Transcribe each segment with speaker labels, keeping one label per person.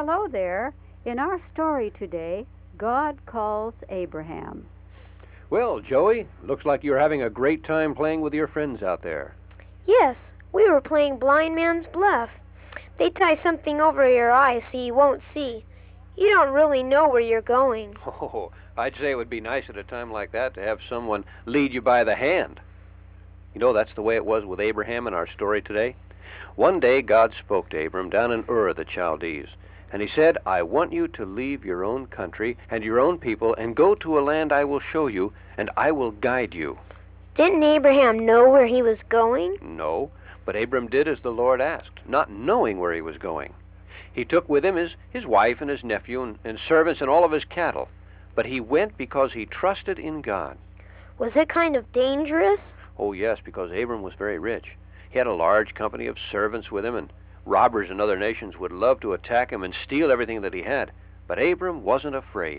Speaker 1: Hello there. In our story today, God calls Abraham.
Speaker 2: Well, Joey, looks like you're having a great time playing with your friends out there.
Speaker 3: Yes, we were playing blind man's bluff. They tie something over your eyes so you won't see. You don't really know where you're going.
Speaker 2: Oh, I'd say it would be nice at a time like that to have someone lead you by the hand. You know, that's the way it was with Abraham in our story today. One day, God spoke to Abram down in Ur of the Chaldees, and he said, I want you to leave your own country and your own people and go to a land I will show you, and I will guide you.
Speaker 3: Didn't Abraham know where he was going?
Speaker 2: No, but Abram did as the Lord asked, not knowing where he was going. He took with him his wife and his nephew and servants and all of his cattle, but he went because he trusted in God.
Speaker 3: Was it kind of dangerous?
Speaker 2: Oh, yes, because Abram was very rich. He had a large company of servants with him, and robbers in other nations would love to attack him and steal everything that he had. But Abram wasn't afraid.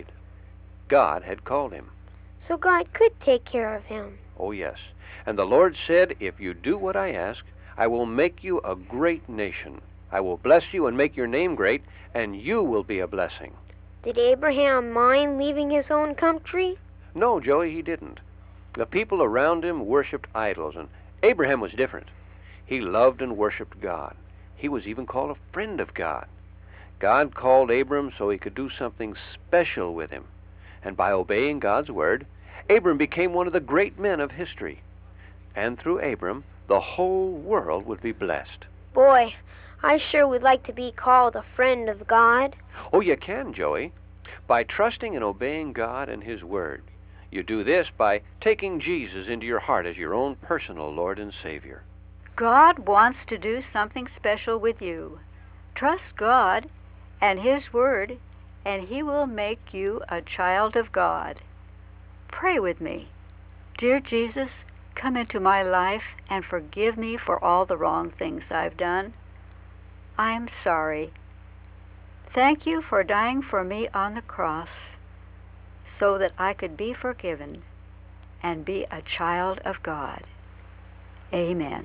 Speaker 2: God had called him.
Speaker 3: So God could take care of him.
Speaker 2: Oh, yes. And the Lord said, if you do what I ask, I will make you a great nation. I will bless you and make your name great, and you will be a blessing.
Speaker 3: Did Abraham mind leaving his own country?
Speaker 2: No, Joey, he didn't. The people around him worshipped idols, and Abraham was different. He loved and worshipped God. He was even called a friend of God. God called Abram so he could do something special with him. And by obeying God's word, Abram became one of the great men of history. And through Abram, the whole world would be blessed.
Speaker 3: Boy, I sure would like to be called a friend of God.
Speaker 2: Oh, you can, Joey. By trusting and obeying God and his word. You do this by taking Jesus into your heart as your own personal Lord and Savior.
Speaker 1: God wants to do something special with you. Trust God and His Word, and He will make you a child of God. Pray with me. Dear Jesus, come into my life and forgive me for all the wrong things I've done. I'm sorry. Thank you for dying for me on the cross so that I could be forgiven and be a child of God. Amen.